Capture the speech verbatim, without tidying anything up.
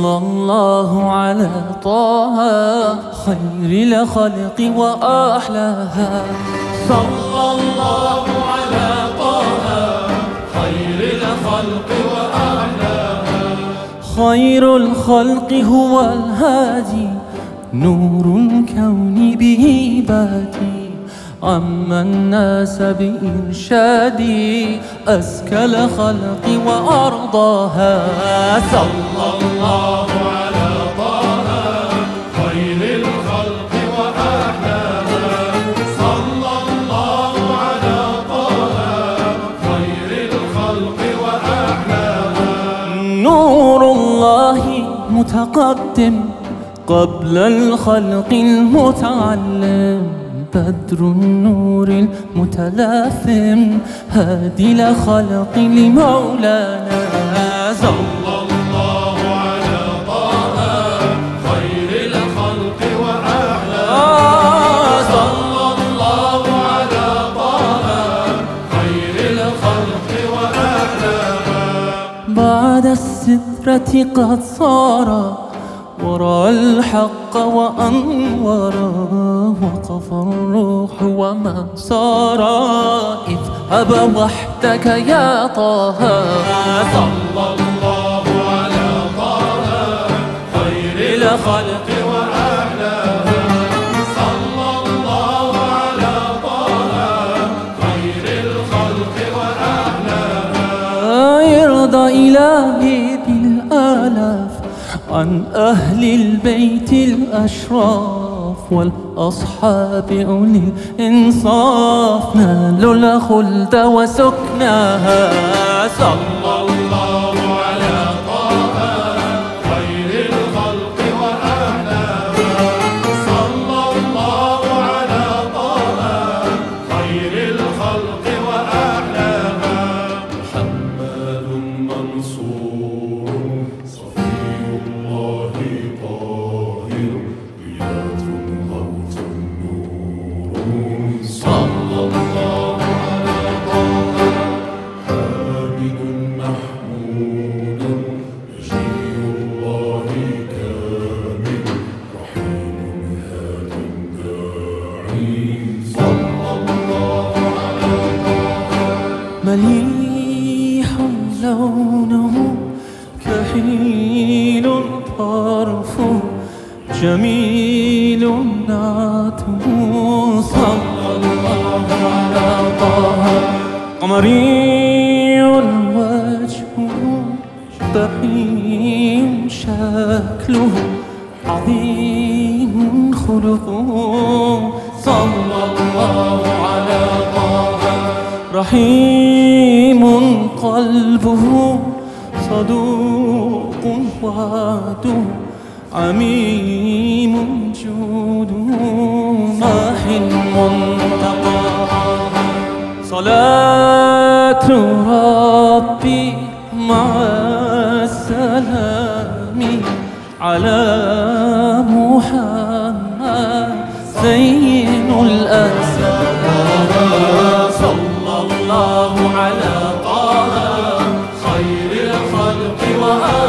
صلى الله على طه خير الخلق وأحلاها. صلى الله على طه خير الخلق وأحلاها. خير الخلق هو الهادي نور الكون به باتي عم الناس بإرشادي أزكى الخلق وأرضاها. صلى الله على طه خير الخلق وأحلاها. صلى الله على طه خير الخلق وأحلاها. نور الله متقدم قبل الخلق المتعلم بدر النور المتلاثم هادي الخلق لمولانا. صلى الله على طه خير الخلق وأحلاها. صلى الله على طه خير الخلق وأحلاها. بعد السترة قد صار ورأى الحق وأنورا وقف الروح وما صار اذهب وحدك يا طه. صلى الله على طه خير الخلق وأحلاها. صلى الله على طه خير الخلق وأحلاها. يرضى إلهي بالآلاف عن أهل البيت الأشراف والأصحاب أولي الإنصاف نالوا الخلد وسكناها. صلى الله على طه خير الخلق وأحلاها. صلى الله على طه خير الخلق وأحلاها. محمد منصور صفي الله طاهر غياث غوث نور. صلى الله على طه حامد محمود نجي الله كامل رحيم هاد داعي. صلى الله على طه مليح لونه كحيل طرفه جميل نعته. صلى الله على طه قمري وجهه بهيم شكله عظيم خلقه. صلى الله على طه رحيم قلبه صدوق وعده عميم جوده ماح منتقى. صلاة ربي مع السلام على محمد زين الأسرار. صلى الله على طه خير الخلق وأحلاها.